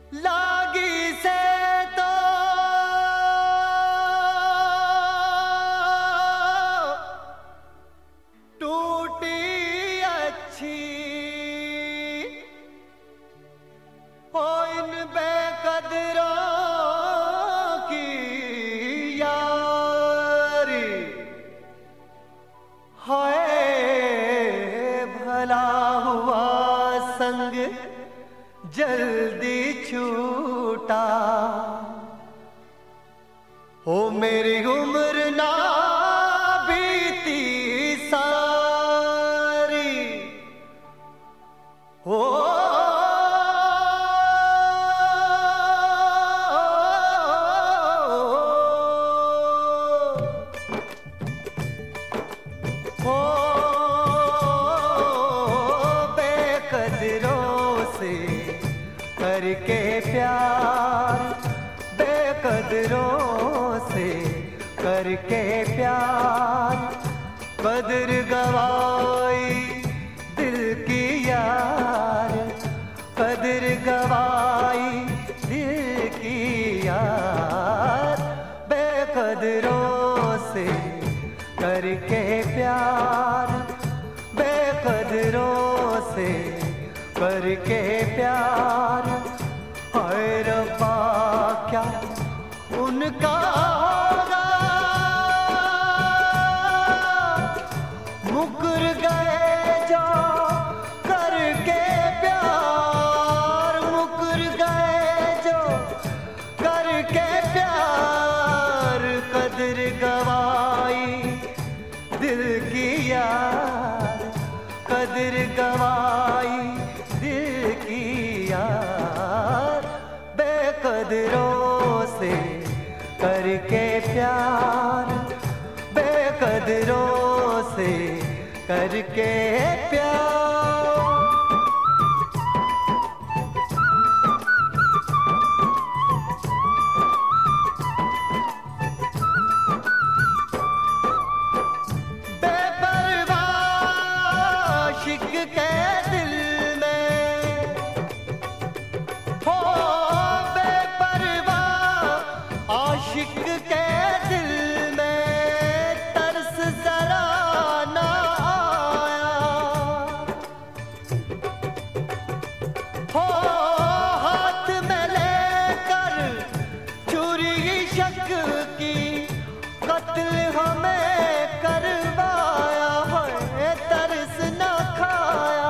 लागी से तो टूटी अच्छी हो इन बेकदरों की यारी हाय भला हुआ संग जल्दी छूटा हो मेरी उम्र ना बीती सारी हो बेकदरों से करके प्यार बेकदरों से करके प्यार कदर गवाई दिल की यार कदर गवाई दिल की यार बेकदरों से करके प्यार बेकदरों से करके प्यार हाय रब्बा क्या उनका होगा मुकर गए जो करके प्यार मुकर गए जो करके प्यार कदर गवाई दिल की यार कदर गवाई दिल की यार बेकदरों से करके प्यार बेकदरों से करके प्यार आशिक के दिल में हो बेपरवाह आशिक के दिल में तरस जरा ना आया हो हाथ में लेकर चोरी शक की कत्ल हमें करवाया है तरस न खाया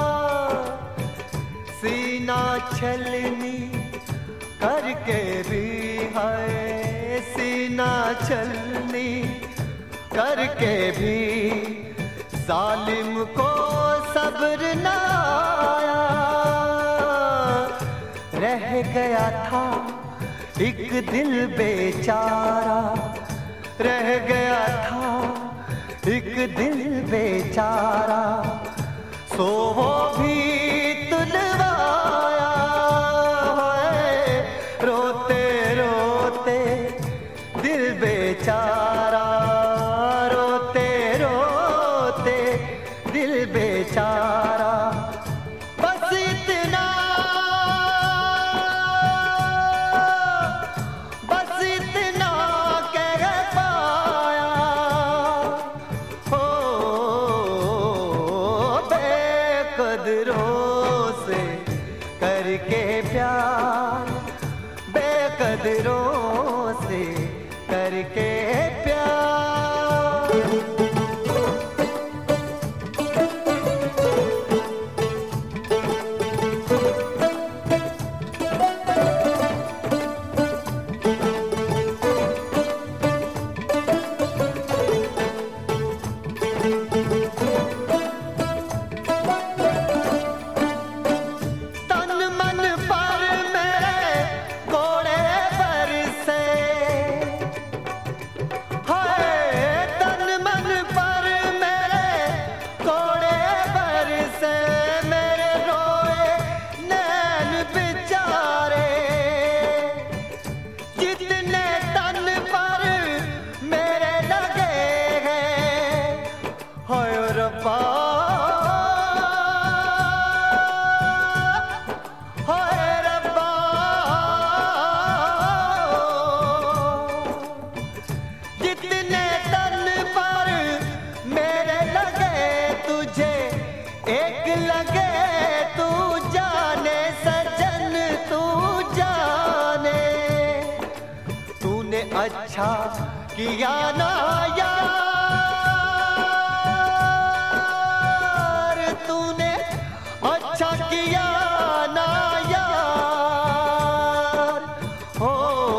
सीना छलनी करके भी है सीना छलनी करके भी जालिम को सब्र न आया रह गया था एक दिल बेचारा रह गया था एक दिल बेचारा सो वो भी तुलवाया है रोते रोते दिल बेचारा रोते रोते दिल बेचारा बस इतना कह पाया हो बेकदरों से करके प्यार बेकदरों से करके प्यार तन मन पर मेरे घोड़े पर अच्छा किया ना यार, तूने अच्छा किया ना यार। हो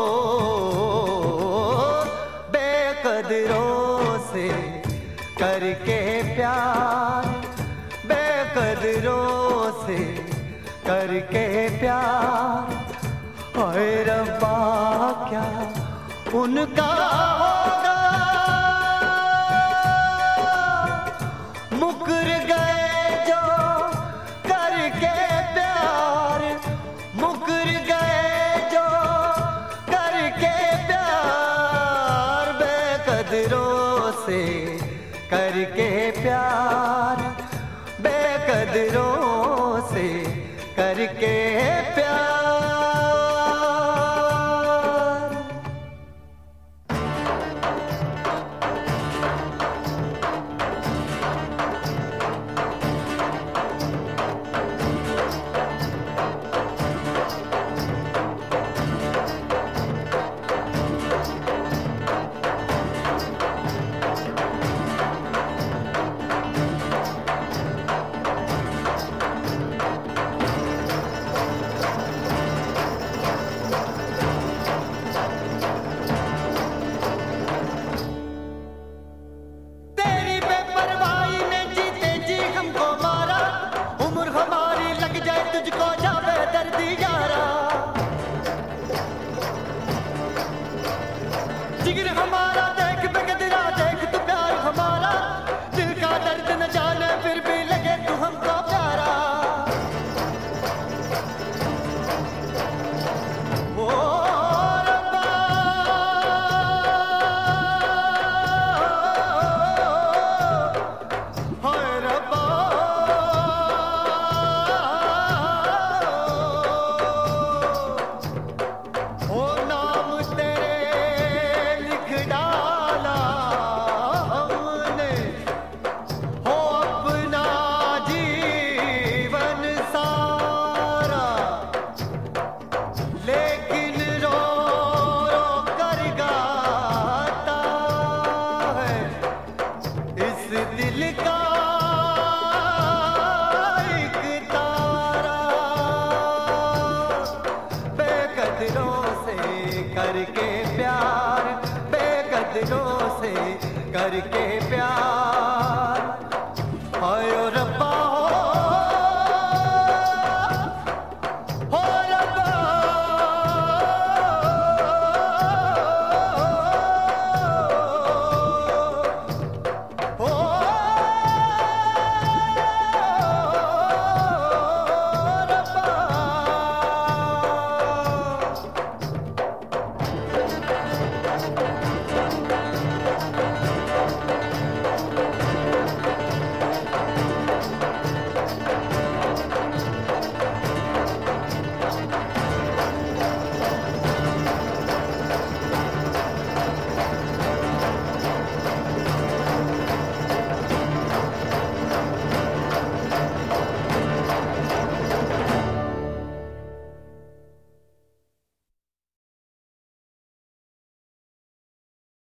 बेकदरों से करके प्यार, बेकदरों से करके प्यार। हाय रब्बा क्या उनका होगा, मुकर गए जो करके प्यार, मुकर गए जो करके प्यार। बेकदरों से करके प्यार, बेकदरों से करके प्यार। जिगर हमारा देख बेकदरा, देख तू प्यार हमारा, दिल का दर्द न जाने फिर भी लगे तू हमको प्यारा। ओ रब्बा हाय रब्बा, ओ नाम तेरे डाला हमने, हो अपना जीवन सारा, लेकिन रो रो कर गाता है इस दिल का एक तारा। बेकदरों से करके प्यार, बेकदरों से करके प्यार।